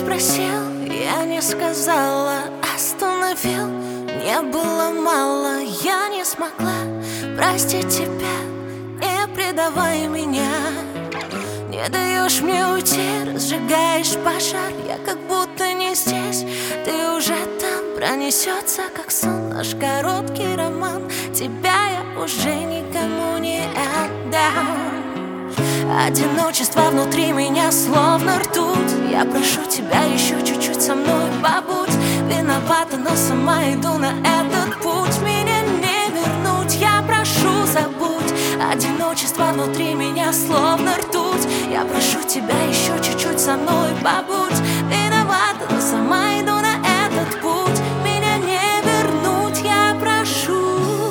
спросил, я не сказала, остановил. Не было мало, я не смогла простить тебя. Не предавай меня, не даешь мне уйти, разжигаешь пожар. Я как будто не здесь, ты уже там. Пронесется, как сон, наш короткий роман. Тебя я уже никому не отдам. Одиночество внутри меня словно ртуть. Я прошу тебя еще чуть-чуть со мной побудь. Виновата, но сама иду на этот путь. Меня не вернуть, я прошу, забудь. Одиночество внутри меня словно ртуть. Я прошу тебя еще чуть-чуть со мной побудь. Виновата, но сама иду на этот путь. Меня не вернуть, я прошу.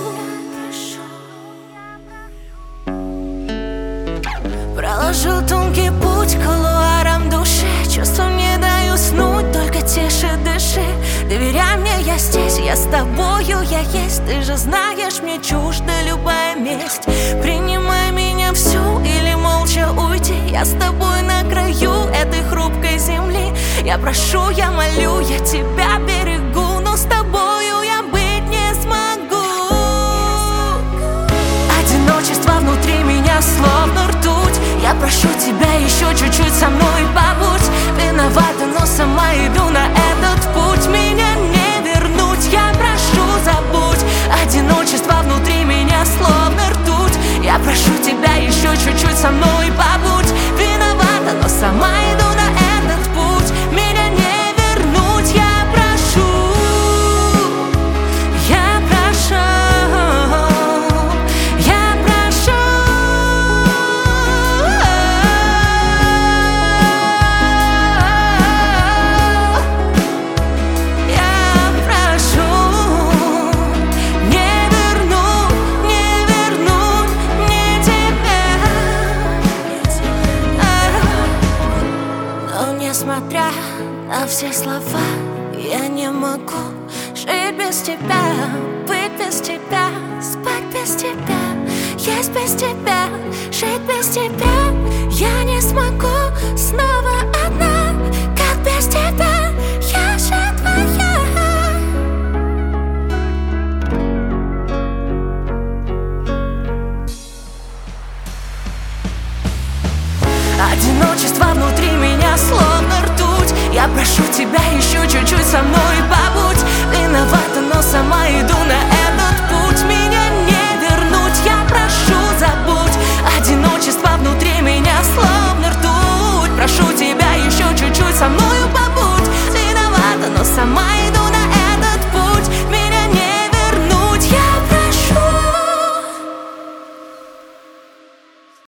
Проложил тонкий путь к кулуарам души. Чувствам не дай уснуть, только тише дыши. Доверяй мне, я здесь, я с тобою, я есть. Ты же знаешь, мне чужда любая месть. Принимай меня всю или молча уйти. Я с тобой на краю этой хрупкой земли. Я прошу, я молю, я тебя берегу, но с тобою я быть не смогу. Одиночество внутри меня словно ртуть. Я прошу тебя еще чуть-чуть со мной побудь. Виновата, но сама иду на этот путь. Меня не вернуть, я прошу, забудь. Одиночество внутри меня словно ртуть. Я прошу тебя еще чуть-чуть со мной побудь. Виновата, но сама иду на этот путь. Меня не вернуть, я прошу. Я прошу. Несмотря на все слова, я не могу жить без тебя, быть без тебя, спать без тебя, есть без тебя, жить без тебя. Я не смогу снова одна, как без тебя, я же твоя. Одиночество внутри меня словно ртуть. Я прошу тебя еще чуть-чуть со мной побудь. Виновата, но сама иду на этот путь. Меня не вернуть, я прошу, забудь. Одиночество внутри меня словно ртуть. Прошу тебя еще чуть-чуть со мною побудь. Виновата, но сама